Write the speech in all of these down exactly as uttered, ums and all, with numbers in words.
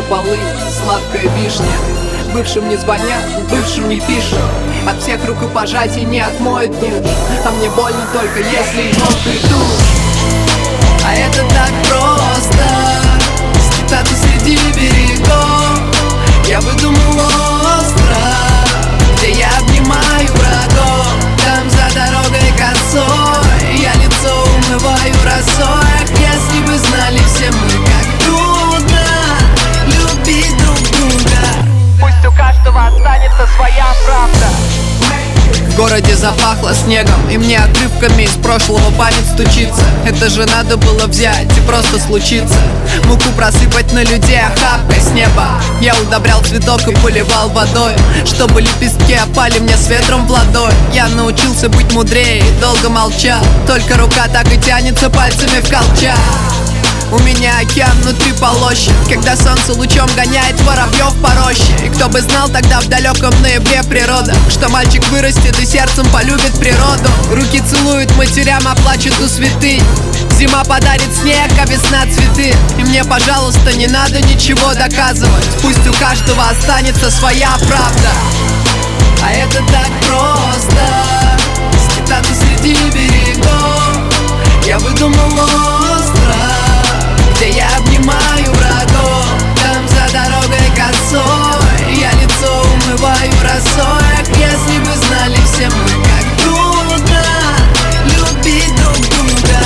полынь, сладкая вишня. Бывшим не звонят, бывшим не пишут, от всех рукопожатий не отмоет душ. А мне больно только если мокрый душ. А это так просто, скитаться среди берегов. Я выдумал остров, где я обнимаю врагов. Там за дорогой косой я лицо умываю росой. Ах, если бы знали все мы, как трудно любить друг друга. Пусть у каждого останется своя правда. В городе запахло снегом, и мне отрывками из прошлого память стучится. Это же надо было взять и просто случиться. Муку просыпать на людей охапкой с неба. Я удобрял цветок и поливал водой, чтобы лепестки опали мне с ветром в ладонь. Я научился быть мудрее и долго молчал, только рука так и тянется пальцами в колчак. У меня океан внутри полощет, когда солнце лучом гоняет воробьев по роще. И кто бы знал тогда в далеком ноябре природа, что мальчик вырастет и сердцем полюбит природу. Руки целуют матерям, а плачут у святынь. Зима подарит снег, а весна цветы. И мне, пожалуйста, не надо ничего доказывать. Пусть у каждого останется своя правда. А это так просто, скитаться среди берегов. Я выдумал остров, где я обнимаю врагов. Там за дорогой косой я лицо умываю росой. Ах, если бы знали все мы, как трудно любить друг друга.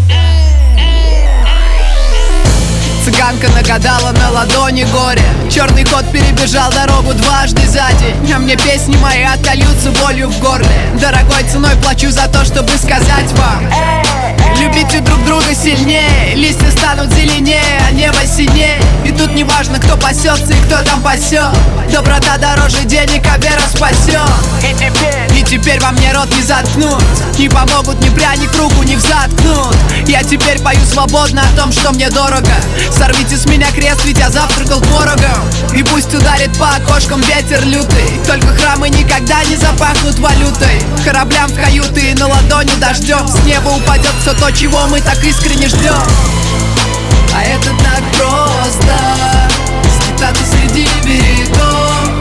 Цыганка нагадала на ладони горе. Черный кот перебежал дорогу дважды за день. А мне песни мои отольются болью в горле. Дорогой ценой плачу за то, чтобы сказать вам: любите друг друга сильнее, листья станут зеленее, а небо синее. И тут не важно, кто пасется и кто там пасет. Доброта дороже денег, а вера спасет. И теперь, и теперь во мне рот не заткнут, не помогут ни пряник, руку не взаткнут. Я теперь пою свободно о том, что мне дорого. Сорвите с меня крест, ведь я завтракал творогом. И пусть ударит по окошкам ветер лютый, только храмы никогда не запахнут валютой. Кораблям в каюты и на ладони дождем. С неба упадет все то, чего мы так искренне ждем. А это так просто, скитаться среди берегов.